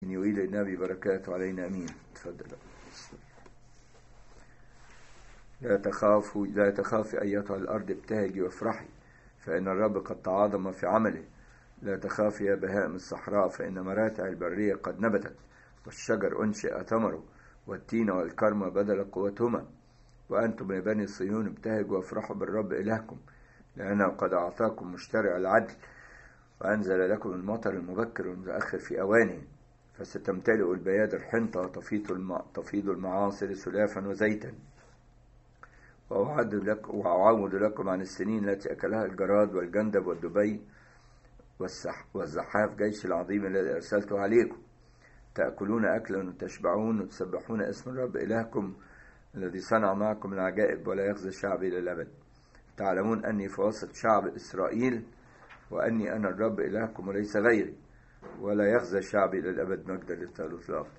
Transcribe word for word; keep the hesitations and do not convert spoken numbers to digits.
إن يويل النبي بركاته علينا أمين. تفضل. لا تخافوا لا تخافي أيتها الأرض ابتهجي وافرحي فإن الرب قد تعاظم في عمله. لا تخافي يا بهائم الصحراء فإن مراتع البرية قد نبتت والشجر أنشئ ثمره والتين والكرم بدل قوتهما. وأنتم يا بني صهيون ابتهجوا وافرحوا بالرب إلهكم لأنه قد أعطاكم مشترع العدل وأنزل لكم المطر المبكر والمتأخر في أوانه. فستمتلئ البيادر حنطة وتفيض المعاصر سلافا وزيتا. وأعود لك وأعود لكم عن السنين التي أكلها الجراد والجندب والدبي والزحاف جيش العظيم الذي أرسلته عليكم. تأكلون أكلا وتشبعون وتسبحون اسم الرب إلهكم الذي صنع معكم العجائب ولا يخزى شعبي للأبد. تعلمون أني في وسط شعب إسرائيل وأني أنا الرب إلهكم وليس غيري ولا يخزى شعبي للأبد. مجدا للثالوث الآخر.